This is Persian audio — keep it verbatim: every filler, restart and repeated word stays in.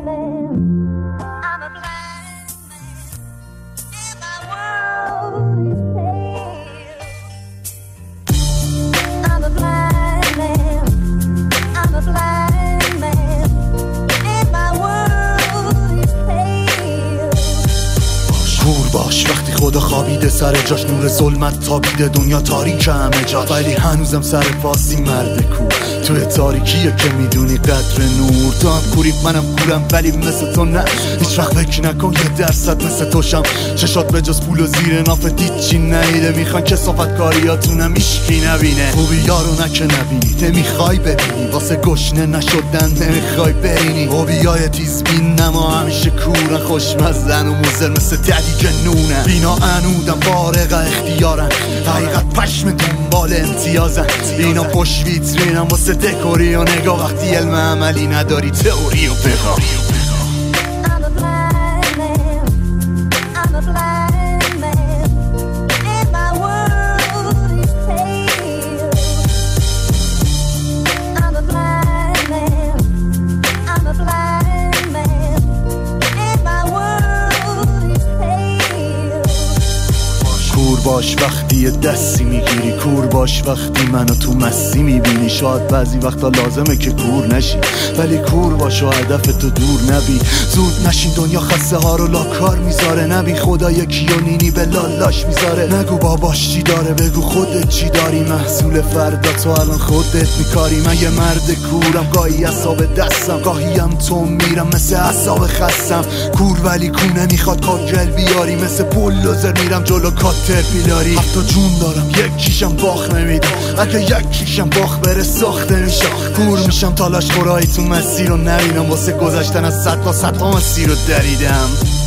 باش وقتی خدا خوابیده سر جاش، نور ظلمت تابیده، دنیا تاریک همه جا، ولی هنوزم سر پاسی مرد کو توی تاریکیه که میدونی قدر نور. تو هم کوری منم کورم ولی مثل تو نه، هیچ وقت فکر نکن یه درصد مثل توشم. چشات به جز پول و زیر نافت هیچی نیده، میخوان کسافت کاریاتونم ایشکی نبینه. خوبی یارو نکه نبینی، نمیخوای ببینی، واسه گشنه نشدن نمیخوای برینی. خوبیای تیز بین نما همیشه کورن، خوشمزن و موزر مثل ددی جنونه. بینا انودم فارغ اختیارن، حقیقت پشم دنبال امتیازن. اینا پشت ویترینم واسه دکوری و نگاه، وقتی علم عملی نداری تئوری و بگاه. کور باش وقتی یه دستی میگیری، کور باش وقتی منو تو مستی میبینی. شاید بعضی وقتا لازمه که کور نشی، ولی کور باش و هدفتو دور نبی. زود نشین دنیا خسته ها رو لاکار میذاره، نبی خدا یکی و نینی به لالاش میذاره. نگو باباش چی داره، بگو خودت چی داری، محصول فردا تو الان خودت میکاری. من یه مرد کورم، گاهی عصاب دستم، گاهی هم تو میرم مثل عصاب خستم. کور ولی کونه میخواد کاجل بیاری، مثل بولوزر میرم جلو کاتر بیلاری. حتی جون دارم یکیشم باخ نمیدم، اگه یکیشم باخ بره ساخته میشم. کور میشم تالاش خورایی تو مسیر رو نبینم، واسه گذشتن از صد تا صد تا مسیر رو دریدم.